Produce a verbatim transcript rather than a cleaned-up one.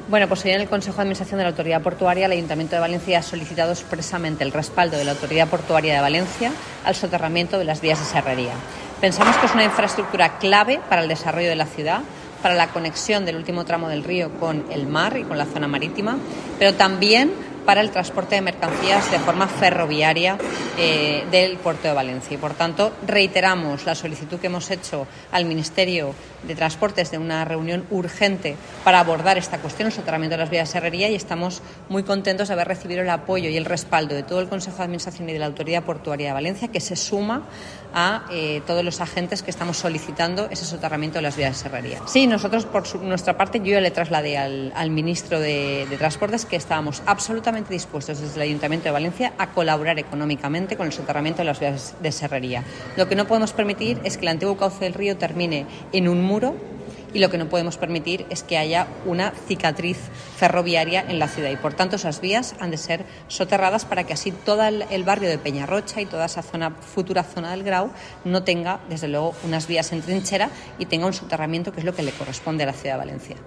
Bueno, pues hoy en el Consejo de Administración de la Autoridad Portuaria, el Ayuntamiento de Valencia ha solicitado expresamente el respaldo de la Autoridad Portuaria de Valencia al soterramiento de las vías de Serrería. Pensamos que es una infraestructura clave para el desarrollo de la ciudad, para la conexión del último tramo del río con el mar y con la zona marítima, pero también para el transporte de mercancías de forma ferroviaria eh, del puerto de Valencia. Y, por tanto, reiteramos la solicitud que hemos hecho al Ministerio de Transportes de una reunión urgente para abordar esta cuestión, el soterramiento de las vías de Serrería, y estamos muy contentos de haber recibido el apoyo y el respaldo de todo el Consejo de Administración y de la Autoridad Portuaria de Valencia, que se suma a eh, todos los agentes que estamos solicitando ese soterramiento de las vías de Serrería. Sí, nosotros, por su, nuestra parte, yo le trasladé al, al Ministro de, de Transportes que estábamos absolutamente dispuestos desde el Ayuntamiento de Valencia a colaborar económicamente con el soterramiento de las vías de Serrería. Lo que no podemos permitir es que el antiguo cauce del río termine en un muro, y lo que no podemos permitir es que haya una cicatriz ferroviaria en la ciudad, y por tanto esas vías han de ser soterradas para que así todo el barrio de Peñarrocha y toda esa zona, futura zona del Grau, no tenga desde luego unas vías en trinchera y tenga un soterramiento, que es lo que le corresponde a la ciudad de Valencia.